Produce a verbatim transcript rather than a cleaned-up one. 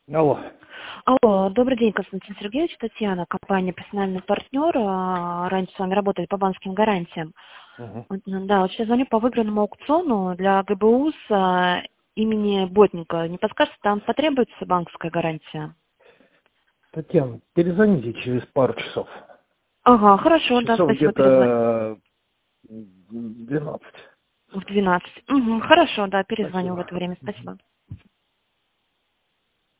Алло. Алло, добрый день, Константин Сергеевич, Татьяна, компания «Персональный партнер». А, Раньше с вами работали по банковским гарантиям. Мгм. Вот, ну, Да, вот сейчас звоню по выигранному аукциону для ГБУ с а, имени Ботника. Не подскажете, там потребуется банковская гарантия? Татьяна, перезвоните через пару часов. Ага, хорошо, да, Часов спасибо, перезвоню. где-то двенадцать. В двенадцать. Угу, хорошо, да, перезвоню в Спасибо. это время, Мгм. спасибо.